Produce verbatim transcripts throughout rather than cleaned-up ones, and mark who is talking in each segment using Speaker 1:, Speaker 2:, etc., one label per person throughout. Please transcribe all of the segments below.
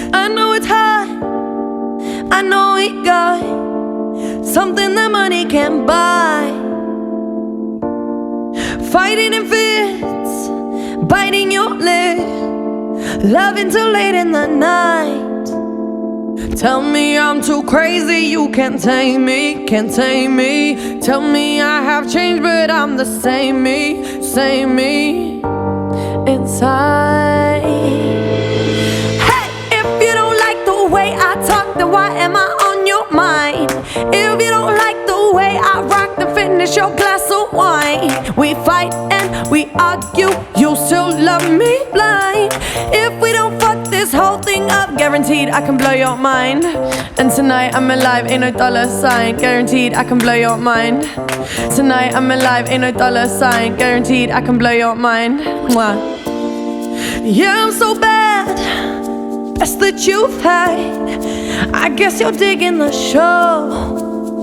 Speaker 1: I know it's hard, I know we got something that money can't buy. Fighting in fits, biting your lip, loving till late in the night. Tell me I'm too crazy, you can't tame me, can't tame me. Tell me I have changed, but I'm the same me, same me inside. Hey, if you don't like the way I talk, then why am I on your mind? If you don't like the way I rock, then finish your glass of wine. We fight and we argue, you still love me blind. If we don't fuck this whole thing up, guaranteed I can blow your mind. And tonight I'm alive, ain't no dollar sign. Guaranteed I can blow your mind. Tonight I'm alive, ain't no dollar sign. Guaranteed I can blow your mind. Mwah. Yeah, I'm so bad, best that you've had. I guess you're digging the show.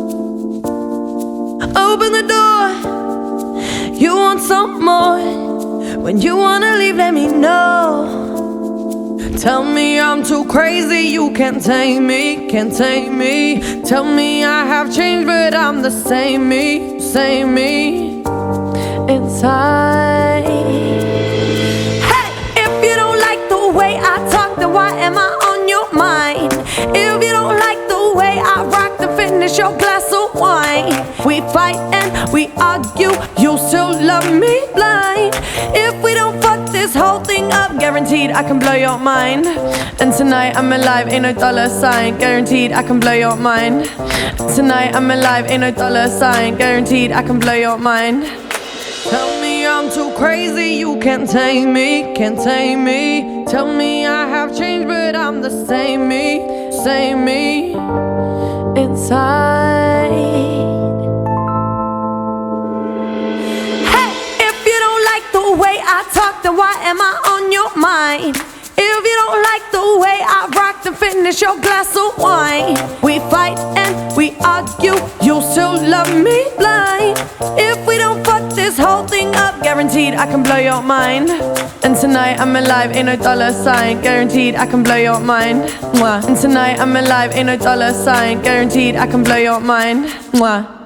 Speaker 1: Open the door, you want some more. When you wanna leave, let me know. Tell me I'm too crazy, you can't tame me, can't tame me. Tell me I have changed, but I'm the same me, same me inside. Hey, if you don't like the way I talk, then why am I on your mind? If you don't like the way I rock, then finish your glass of wine. We fight and we argue, you still love me blind. If we don't fuck this whole thing up, guaranteed I can blow your mind. And tonight I'm alive, ain't no dollar sign. Guaranteed I can blow your mind. Tonight I'm alive, ain't no dollar sign. Guaranteed I can blow your mind. Tell me I'm too crazy, you can't tame me, can't tame me. Tell me I have changed, but I'm the same me, same me inside. Hey, if you don't like the way I talk, then why am I on your mind? If you don't like the way I rock, then finish your glass of wine. We fight and we argue, you still love me blind. If we don't fuck this whole thing up, guaranteed I can blow your mind. And tonight I'm alive, ain't no dollar sign. Guaranteed I can blow your mind. Mwah. And tonight I'm alive, ain't no dollar sign. Guaranteed I can blow your mind. Mwah.